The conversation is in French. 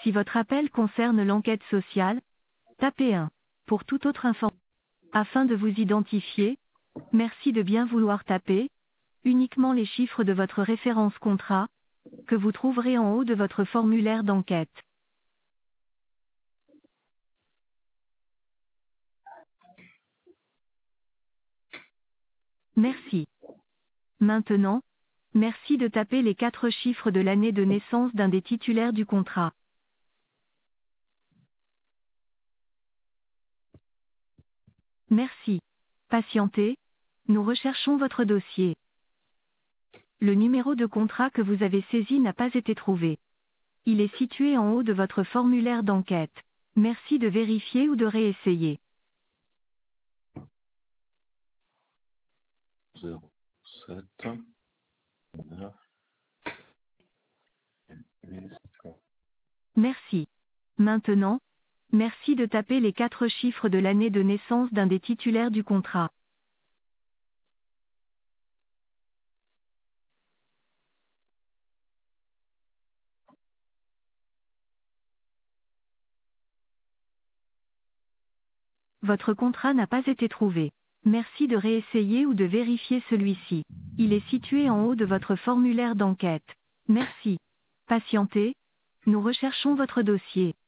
Si votre appel concerne l'enquête sociale, tapez 1. Pour toute autre information, afin de vous identifier, merci de bien vouloir taper uniquement les chiffres de votre référence contrat, que vous trouverez en haut de votre formulaire d'enquête. Merci. Maintenant, merci de taper les 4 chiffres de l'année de naissance d'un des titulaires du contrat. Merci. Patientez, nous recherchons votre dossier. Le numéro de contrat que vous avez saisi n'a pas été trouvé. Il est situé en haut de votre formulaire d'enquête. Merci de vérifier ou de réessayer. 07 9 8. Merci. Maintenant, merci de taper les 4 chiffres de l'année de naissance d'un des titulaires du contrat. Votre contrat n'a pas été trouvé. Merci de réessayer ou de vérifier celui-ci. Il est situé en haut de votre formulaire d'enquête. Merci. Patientez, nous recherchons votre dossier.